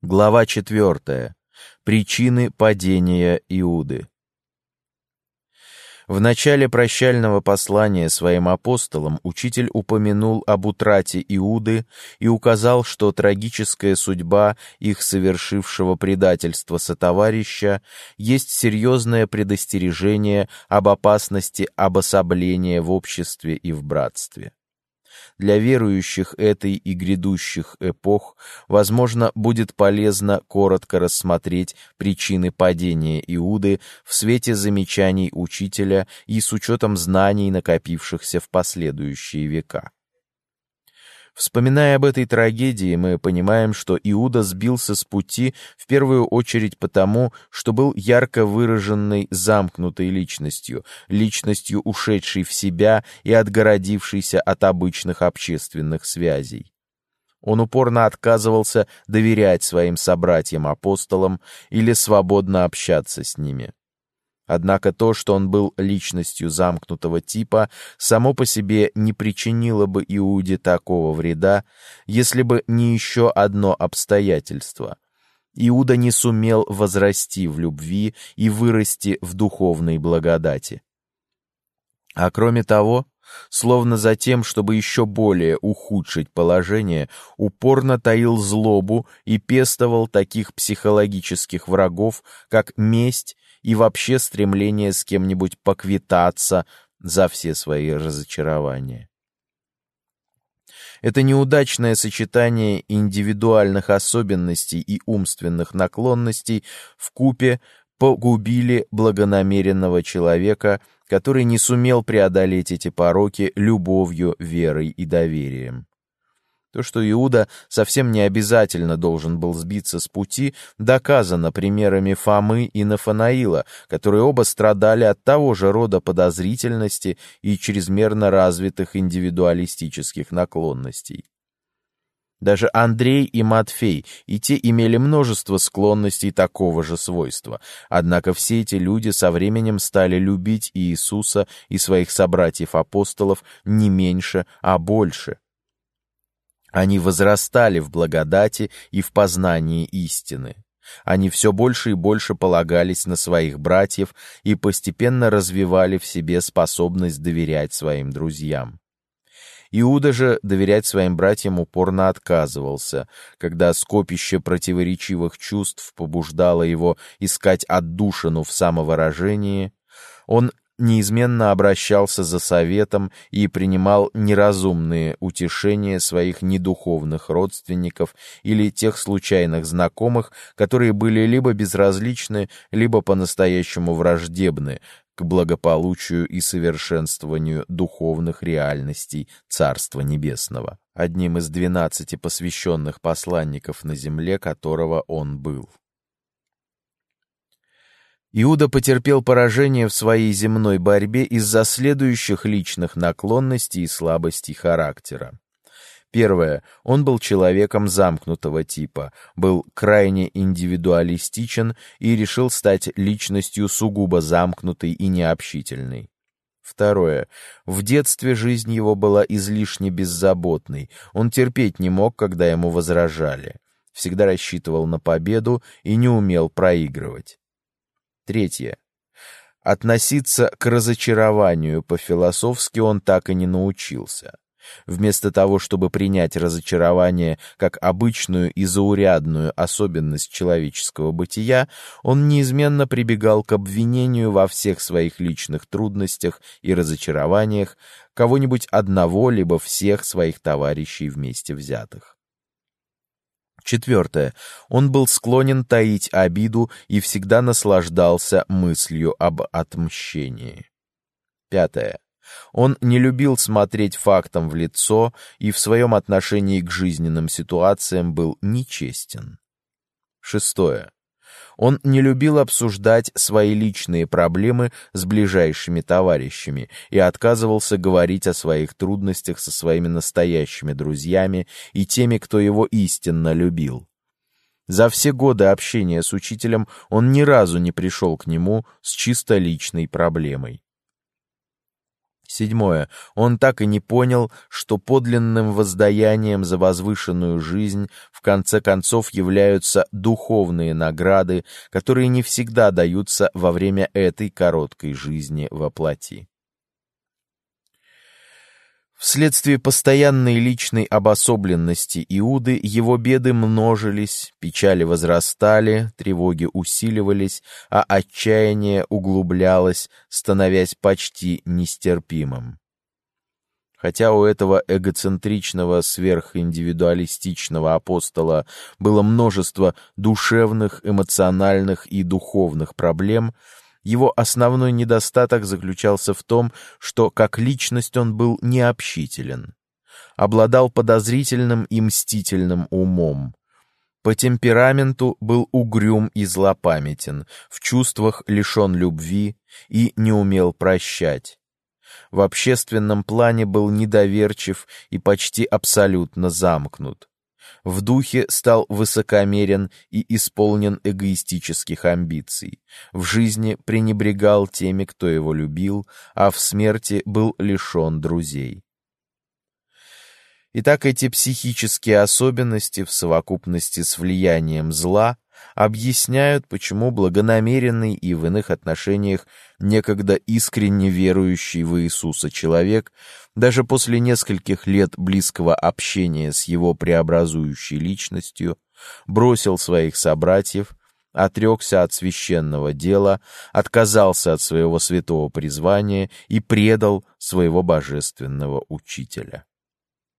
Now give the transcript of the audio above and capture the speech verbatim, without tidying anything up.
Глава четвертая. Причины падения Иуды. В начале прощального послания своим апостолам учитель упомянул об утрате Иуды и указал, что трагическая судьба их совершившего предательства сотоварища есть серьезное предостережение об опасности обособления в обществе и в братстве. Для верующих этой и грядущих эпох, возможно, будет полезно коротко рассмотреть причины падения Иуды в свете замечаний учителя и с учетом знаний, накопившихся в последующие века. Вспоминая об этой трагедии, мы понимаем, что Иуда сбился с пути в первую очередь потому, что был ярко выраженной замкнутой личностью, личностью, ушедшей в себя и отгородившейся от обычных общественных связей. Он упорно отказывался доверять своим собратьям-апостолам или свободно общаться с ними. Однако то, что он был личностью замкнутого типа, само по себе не причинило бы Иуде такого вреда, если бы не еще одно обстоятельство. Иуда не сумел возрасти в любви и вырасти в духовной благодати. А кроме того, словно за тем, чтобы еще более ухудшить положение, упорно таил злобу и пестовал таких психологических врагов, как месть и вообще стремление с кем-нибудь поквитаться за все свои разочарования. Это неудачное сочетание индивидуальных особенностей и умственных наклонностей вкупе погубили благонамеренного человека, который не сумел преодолеть эти пороки любовью, верой и доверием. То, что Иуда совсем не обязательно должен был сбиться с пути, доказано примерами Фомы и Нафанаила, которые оба страдали от того же рода подозрительности и чрезмерно развитых индивидуалистических наклонностей. Даже Андрей и Матфей, и те имели множество склонностей такого же свойства, однако все эти люди со временем стали любить Иисуса и своих собратьев-апостолов не меньше, а больше. Они возрастали в благодати и в познании истины. Они все больше и больше полагались на своих братьев и постепенно развивали в себе способность доверять своим друзьям. Иуда же доверять своим братьям упорно отказывался, когда скопище противоречивых чувств побуждало его искать отдушину в самовыражении. Он неизменно обращался за советом и принимал неразумные утешения своих недуховных родственников или тех случайных знакомых, которые были либо безразличны, либо по-настоящему враждебны к благополучию и совершенствованию духовных реальностей Царства Небесного, одним из двенадцати посвященных посланников на земле, которого он был. Иуда потерпел поражение в своей земной борьбе из-за следующих личных наклонностей и слабостей характера. Первое. Он был человеком замкнутого типа, был крайне индивидуалистичен и решил стать личностью сугубо замкнутой и необщительной. Второе. В детстве жизнь его была излишне беззаботной, он терпеть не мог, когда ему возражали, всегда рассчитывал на победу и не умел проигрывать. Третье. Относиться к разочарованию по-философски он так и не научился. Вместо того, чтобы принять разочарование как обычную и заурядную особенность человеческого бытия, он неизменно прибегал к обвинению во всех своих личных трудностях и разочарованиях кого-нибудь одного либо всех своих товарищей вместе взятых. Четвертое. Он был склонен таить обиду и всегда наслаждался мыслью об отмщении. Пятое. Он не любил смотреть фактам в лицо и в своем отношении к жизненным ситуациям был нечестен. Шестое. Он не любил обсуждать свои личные проблемы с ближайшими товарищами и отказывался говорить о своих трудностях со своими настоящими друзьями и теми, кто его истинно любил. За все годы общения с учителем он ни разу не пришел к нему с чисто личной проблемой. Седьмое. Он так и не понял, что подлинным воздаянием за возвышенную жизнь в конце концов являются духовные награды, которые не всегда даются во время этой короткой жизни во плоти. Вследствие постоянной личной обособленности Иуды его беды множились, печали возрастали, тревоги усиливались, а отчаяние углублялось, становясь почти нестерпимым. Хотя у этого эгоцентричного, сверхиндивидуалистичного апостола было множество душевных, эмоциональных и духовных проблем, его основной недостаток заключался в том, что как личность он был необщителен, обладал подозрительным и мстительным умом, по темпераменту был угрюм и злопамятен, в чувствах лишен любви и не умел прощать. В общественном плане был недоверчив и почти абсолютно замкнут. В духе стал высокомерен и исполнен эгоистических амбиций. В жизни пренебрегал теми, кто его любил, а в смерти был лишен друзей. Итак, эти психические особенности в совокупности с влиянием зла объясняют, почему благонамеренный и в иных отношениях некогда искренне верующий в Иисуса человек даже после нескольких лет близкого общения с его преобразующей личностью бросил своих собратьев, отрекся от священного дела, отказался от своего святого призвания и предал своего божественного учителя.